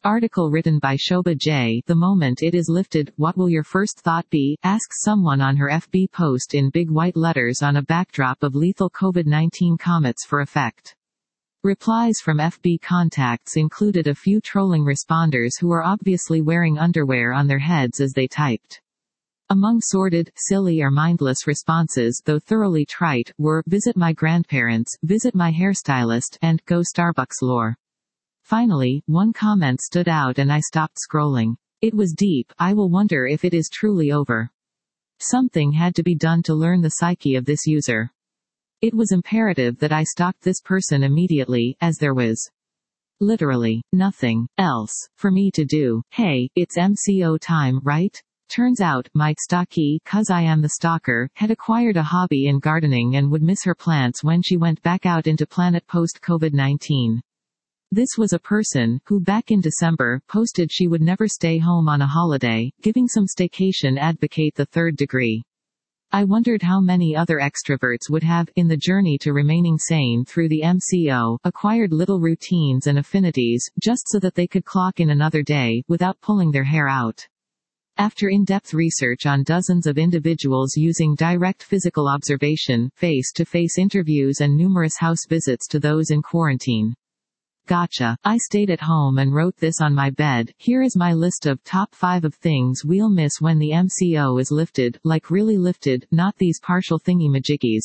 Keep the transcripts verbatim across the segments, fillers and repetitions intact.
Article written by Shobha J. The moment it is lifted, what will your first thought be? Asks someone on her F B post in big white letters on a backdrop of lethal COVID nineteen comets for effect. Replies from F B contacts included a few trolling responders who are obviously wearing underwear on their heads as they typed. Among sordid, silly or mindless responses, though thoroughly trite, were, visit my grandparents, visit my hairstylist, and go Starbucks lore. Finally, one comment stood out and I stopped scrolling. It was deep. I will wonder if it is truly over. Something had to be done to learn the psyche of this user. It was imperative that I stalked this person immediately, as there was literally nothing else for me to do. Hey, it's M C O time, right? Turns out, my stalkie, cause I am the stalker, had acquired a hobby in gardening and would miss her plants when she went back out into planet post COVID nineteen. This was a person, who back in December, posted she would never stay home on a holiday, giving some staycation advocate the third degree. I wondered how many other extroverts would have, in the journey to remaining sane through the M C O, acquired little routines and affinities, just so that they could clock in another day, without pulling their hair out. After in-depth research on dozens of individuals using direct physical observation, face-to-face interviews and numerous house visits to those in quarantine. Gotcha. I stayed at home and wrote this on my bed. Here is my list of top five of things we'll miss when the M C O is lifted, like really lifted, not these partial thingy-majiggies.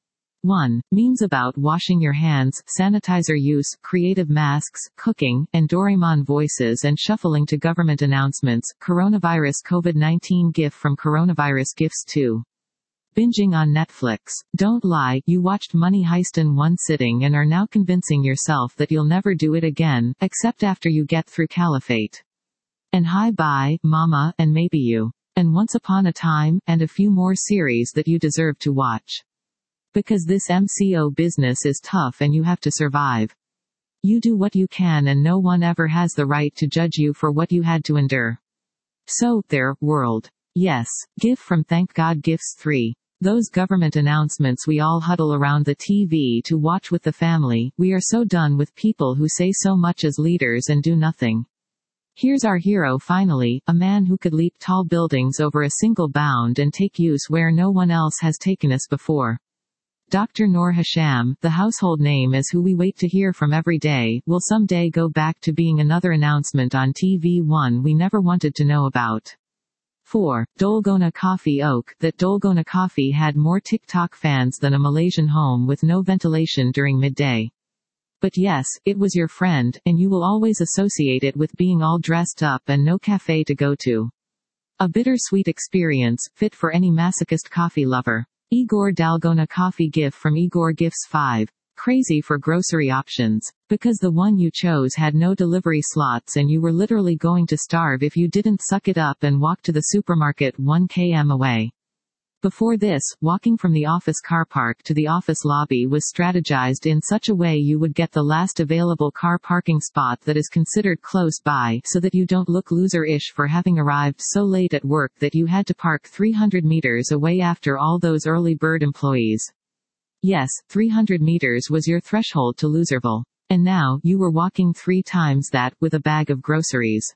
one. Memes about washing your hands, sanitizer use, creative masks, cooking, and Doraemon voices and shuffling to government announcements. Coronavirus COVID nineteen GIF from Coronavirus GIFs two. Binging on Netflix. Don't lie, you watched Money Heist in one sitting and are now convincing yourself that you'll never do it again, except after you get through Caliphate. And Hi Bye, Mama, and Maybe You. And Once Upon a Time, and a few more series that you deserve to watch. Because this M C O business is tough and you have to survive. You do what you can and no one ever has the right to judge you for what you had to endure. So, there, world. Yes. GIF from Thank God GIFs three. Those government announcements we all huddle around the T V to watch with the family. We are so done with people who say so much as leaders and do nothing. Here's our hero finally, a man who could leap tall buildings over a single bound and take use where no one else has taken us before. Doctor Noor Hasham, the household name is who we wait to hear from every day, will someday go back to being another announcement on T V one we never wanted to know about. four. Dalgona Coffee Oak. That Dalgona Coffee had more TikTok fans than a Malaysian home with no ventilation during midday. But yes, it was your friend, and you will always associate it with being all dressed up and no cafe to go to. A bittersweet experience, fit for any masochist coffee lover. Igor Dalgona Coffee GIF from Igor GIFs five. Crazy for grocery options. Because the one you chose had no delivery slots and you were literally going to starve if you didn't suck it up and walk to the supermarket one kilometer away. Before this, walking from the office car park to the office lobby was strategized in such a way you would get the last available car parking spot that is considered close by so that you don't look loser-ish for having arrived so late at work that you had to park three hundred meters away after all those early bird employees. Yes, three hundred meters was your threshold to Loserville. And now, you were walking three times that, with a bag of groceries.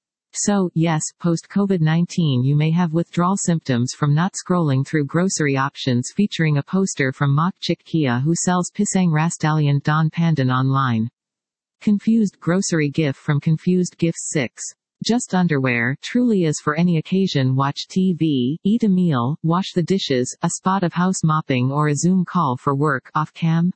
So, yes, post-COVID nineteen you may have withdrawal symptoms from not scrolling through grocery options featuring a poster from Mok Chik Kia who sells Pisang Rasdalian Don Pandan online. Confused grocery GIF from Confused GIFs six. Just underwear, truly is for any occasion. Watch T V, eat a meal, wash the dishes, a spot of house mopping or a Zoom call for work, off-cam?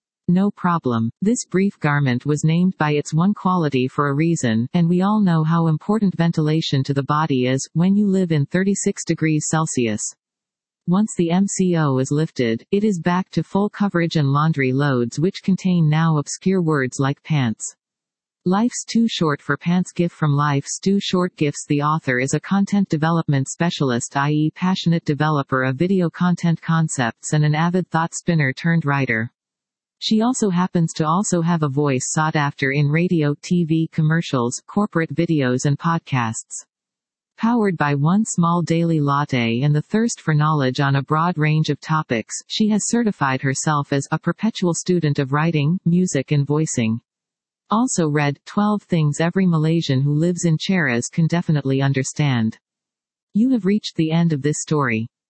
No problem. This brief garment was named by its one quality for a reason, and we all know how important ventilation to the body is, when you live in thirty-six degrees Celsius. Once the M C O is lifted, it is back to full coverage and laundry loads which contain now obscure words like pants. Life's Too Short for Pants GIF from Life's Too Short GIFs. The author is a content development specialist, that is passionate developer of video content concepts and an avid thought spinner turned writer. She also happens to also have a voice sought after in radio, T V commercials, corporate videos and podcasts. Powered by one small daily latte and the thirst for knowledge on a broad range of topics, she has certified herself as a perpetual student of writing, music and voicing. Also read, twelve Things Every Malaysian Who Lives in Cheras Can Definitely Understand. You have reached the end of this story.